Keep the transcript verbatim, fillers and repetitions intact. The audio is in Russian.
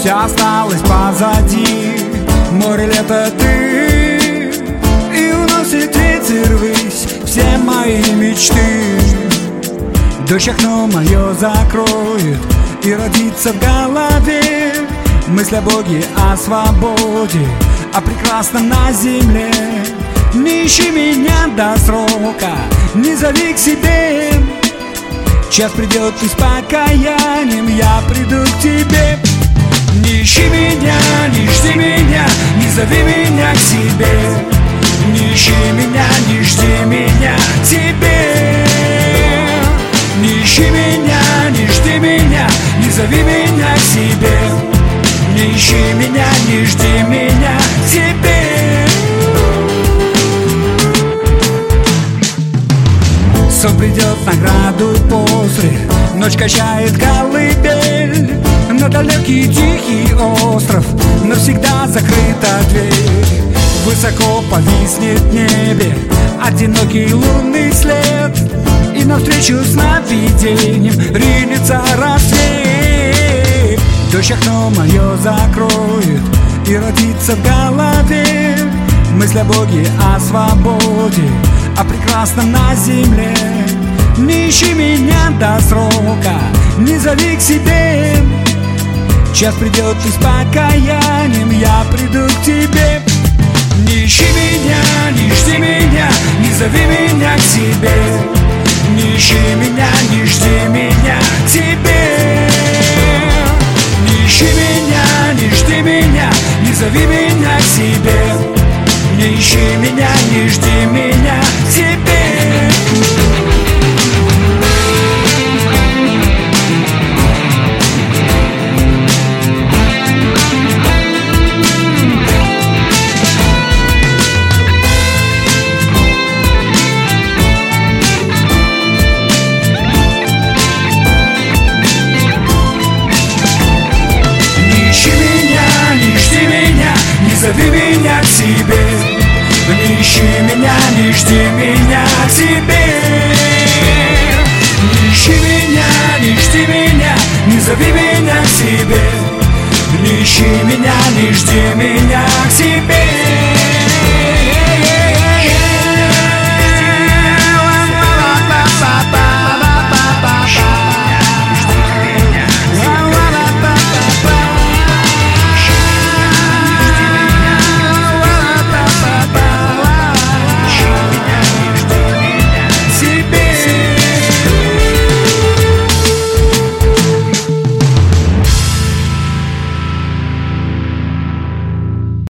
все осталось позади. Море, лето, ты, и уносит ветер ввысь все мои мечты. Дождь окно мое закроет, и родится в голове мысль о Боге, о свободе, о прекрасном на земле. Не ищи меня до срока, не зови к себе. Час придет, и с покаянием я приду к тебе. Не ищи меня, не жди меня, не зови меня к себе. Не ищи меня, не жди меня к себе. Не ищи меня, не жди меня, не зови меня к себе. Не ищи меня, не жди меня к себе. Сон придет, награду после, ночь качает колыбель. На далекий тихий остров навсегда закрыта дверь. Высоко повиснет в небе одинокий лунный след, и навстречу сновидением ринется рассвет. Дождь окно мое закроет, и родится в голове мысль о Боге, о свободе, о прекрасном на земле. Не ищи меня до срока, не зови к себе. Час придет, и с покаянием я приду к тебе. Не ищи меня, не жди меня, не зови меня к себе. Не ищи меня, не жди меня к себе. Не ищи меня, не жди меня, не зови меня к себе. Не ищи меня, не жди меня к себе. Зови меня к себе. Не ищи меня, не жди меня к себе. Не ищи меня, не жди меня, не зови меня к себе. Не ищи меня, не жди меня к себе.